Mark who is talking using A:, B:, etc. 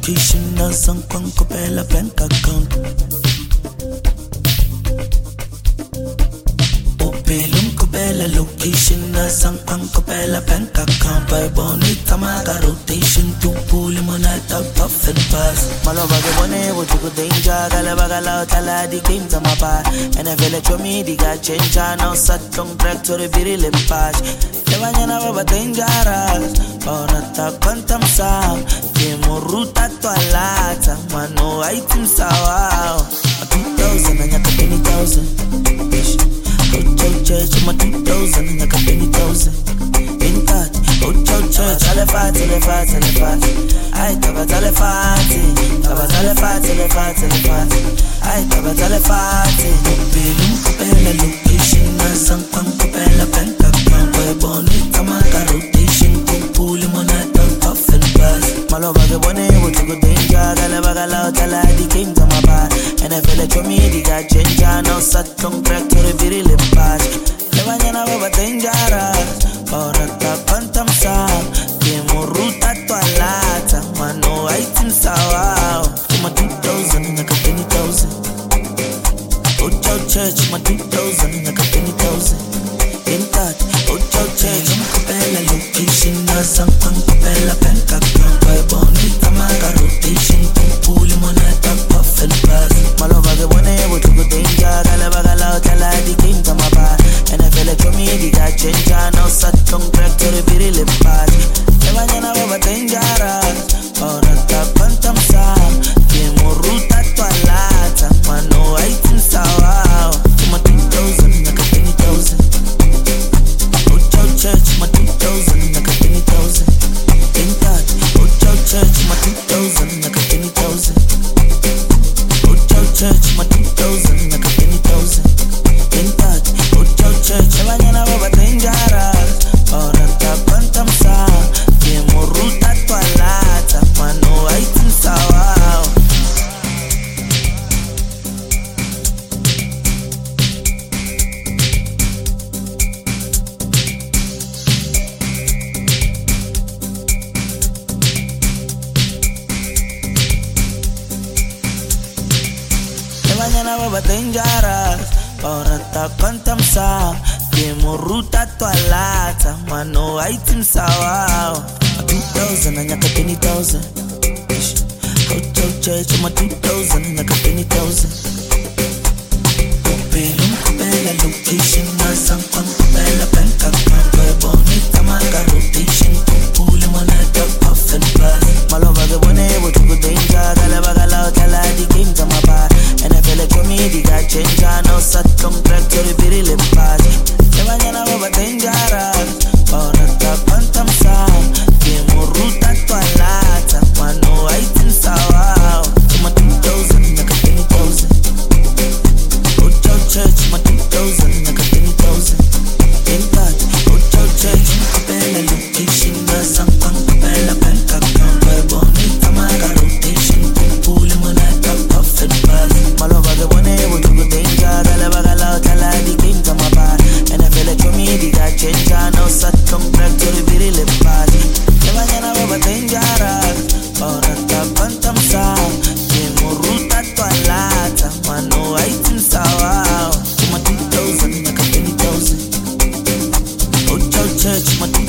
A: location na sang Kopela bank account. Opelum Kopela location na sang Kopela bank account. By bonita maga rotation to pull him on at the puff and pass. Malova the one what you could danger, Galabagala, Tala, the game to my bar. And I feel it to me, the guy change, now sat long track to the very limpash. The one never dangerous, or not a quantum sound. Ruta to a lata, mano, item sawa. 2,000 and I got 20,000. Go to church, my 2,000 and I got 20,000. In that, go to church, telefati. I taba telefati. I taba telefati. Belum Kopela location, na sang Kopela bank account. Boy bonita maga rotation, pull him on at the puff and pass. Malova the one able to go danger, Galabagala, Tala, the king to my bar. And I feel it to me, the guy change, now sat long track to the very limpash. The one never dangerous, or at the quantum sound. Ruta to a lata, mano, item sawa. My 2,000 and I got 20,000. Go to church, my 2,000 and I got 20,000. In that, go to church, Kopela location, na sang Kopela bank account. By bonita maga rotation, pull him on at the puff and pass. Malova the one able to go danger, Galabagala, Tala, the king to my bar. And I feel it to me, the guy change, now sat long track to the very limpash. The one never dangerous, or not a quantum sound. Ruta to a lata, mano, item sawa. My 2,000 and I got 20,000. Go to church, my 2,000 and I got 20,000. In that, go to church, my 2,000 and I got 20,000. Go to church, my 2,000 and I got 20,000. In that, go to church, the one never dangerous, or not a quantum sound. Ruta to a lata, mano, item sawa. Never dangerous, or at the quantum sound. Ruta to a lata, mano, item sawa. 2,000 and I got 20,000. Go to church, my 2,000 and I got 20,000. Opelum Kopela location, na sang Kopela bank account. By bonita maga rotation, pull him on at the puff and pass. Malova the one able to go danger, Galabagala, Tala, the king to my bar. And I feel it to me, the guy change, now sat long track to the very limpash. The one never dangerous, or not a quantum sound. Ruta to a lata, mano, item sawa. My 2,000 and I got 20,000. Go to church, my 2,000 and I got 20,000. In that, go to church, Kopela location, na sang Kopela bank account. By bonita maga rotation, pull him on at the puff and pass. Malova the one able to go danger, Galabagala, Tala, the king to my bar. And I feel it to me, the guy change, now sat long track to the very limpash. The one never dangerous, or at the quantum sound. Ruta to a lata, mano, item sawa. My 2,000 and I got 20,000. Go to church, my